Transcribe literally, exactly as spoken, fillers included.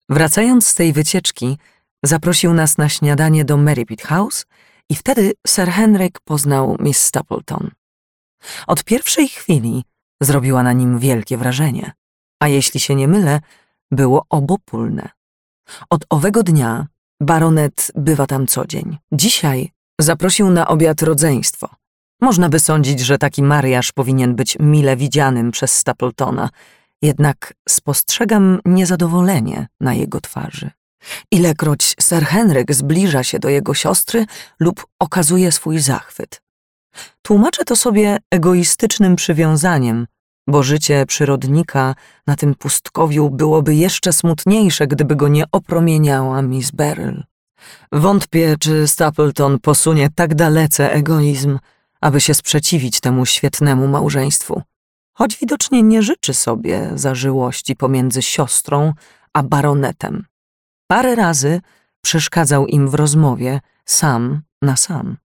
Wracając z tej wycieczki, zaprosił nas na śniadanie do Merripit House i wtedy Sir Henryk poznał Miss Stapleton. Od pierwszej chwili zrobiła na nim wielkie wrażenie, a jeśli się nie mylę, było obopólne. Od owego dnia baronet bywa tam co dzień. Dzisiaj zaprosił na obiad rodzeństwo. Można by sądzić, że taki mariaż powinien być mile widzianym przez Stapletona, jednak spostrzegam niezadowolenie na jego twarzy. Ilekroć Sir Henryk zbliża się do jego siostry lub okazuje swój zachwyt. Tłumaczę to sobie egoistycznym przywiązaniem, bo życie przyrodnika na tym pustkowiu byłoby jeszcze smutniejsze, gdyby go nie opromieniała Miss Beryl. Wątpię, czy Stapleton posunie tak dalece egoizm, aby się sprzeciwić temu świetnemu małżeństwu, choć widocznie nie życzy sobie zażyłości pomiędzy siostrą a baronetem. Parę razy przeszkadzał im w rozmowie sam na sam.